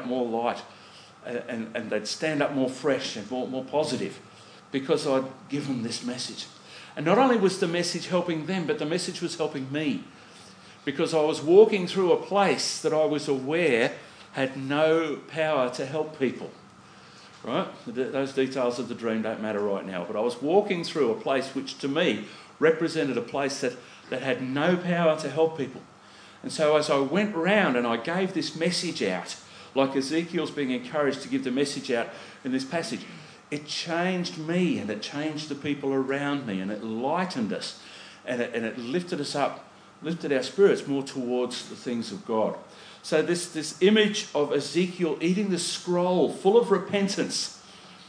more light, and they'd stand up more fresh and more positive because I'd given this message. And not only was the message helping them, but the message was helping me, because I was walking through a place that I was aware had no power to help people. Right? Those details of the dream don't matter right now, but I was walking through a place which to me represented a place that had no power to help people. And so as I went round and I gave this message out, like Ezekiel's being encouraged to give the message out in this passage, it changed me and it changed the people around me, and it lightened us, and it lifted us up, lifted our spirits more towards the things of God. So this image of Ezekiel eating the scroll full of repentance,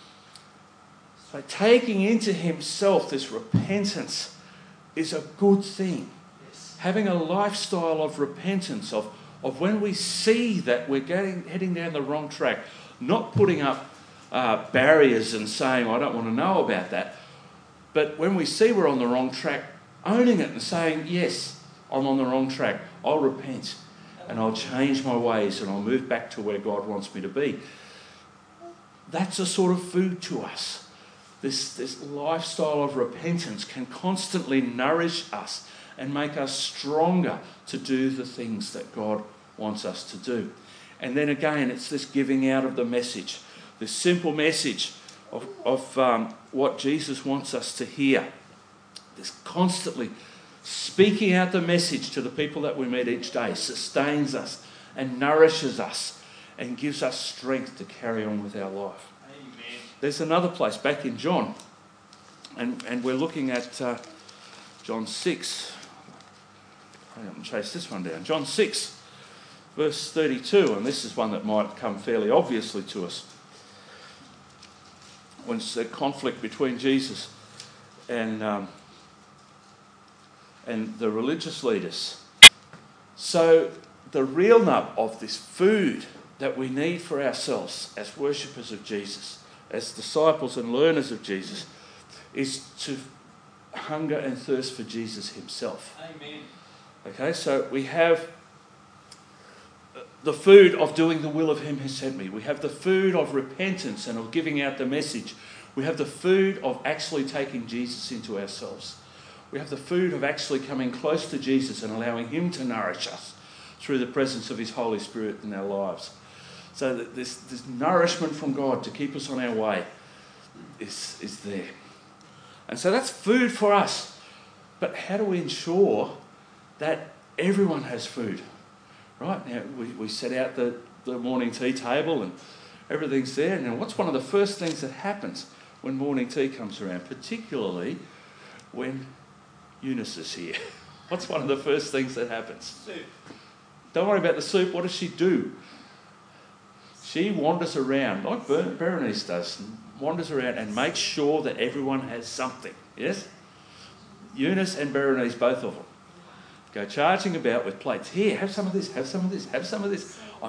so taking into himself this repentance is a good thing. Yes. Having a lifestyle of repentance, of when we see that we're heading down the wrong track, not putting up barriers and saying, I don't want to know about that. But when we see we're on the wrong track, owning it and saying, yes, I'm on the wrong track. I'll repent and I'll change my ways and I'll move back to where God wants me to be. That's a sort of food to us. This lifestyle of repentance can constantly nourish us and make us stronger to do the things that God wants us to do. And then again, it's this giving out of the message, this simple message of what Jesus wants us to hear. This constantly speaking out the message to the people that we meet each day sustains us and nourishes us and gives us strength to carry on with our life. Amen. There's another place back in John, and we're looking at John 6. I'm going to chase this one down. John 6, verse 32, and this is one that might come fairly obviously to us. When it's a conflict between Jesus and the religious leaders. So the real nub of this food that we need for ourselves as worshippers of Jesus, as disciples and learners of Jesus, is to hunger and thirst for Jesus himself. Amen. Okay, so we have the food of doing the will of him who sent me. We have the food of repentance and of giving out the message. We have the food of actually taking Jesus into ourselves. We have the food of actually coming close to Jesus and allowing him to nourish us through the presence of his Holy Spirit in our lives. So that this nourishment from God to keep us on our way is there. And so that's food for us. But how do we ensure that everyone has food? Right, now we set out the morning tea table and everything's there. Now what's one of the first things that happens when morning tea comes around, particularly when Eunice is here? What's one of the first things that happens? Soup. Don't worry about the soup. What does she do? She wanders around, like Berenice does, wanders around and makes sure that everyone has something. Yes? Eunice and Berenice, both of them, go charging about with plates. Here, have some of this, have some of this, have some of this.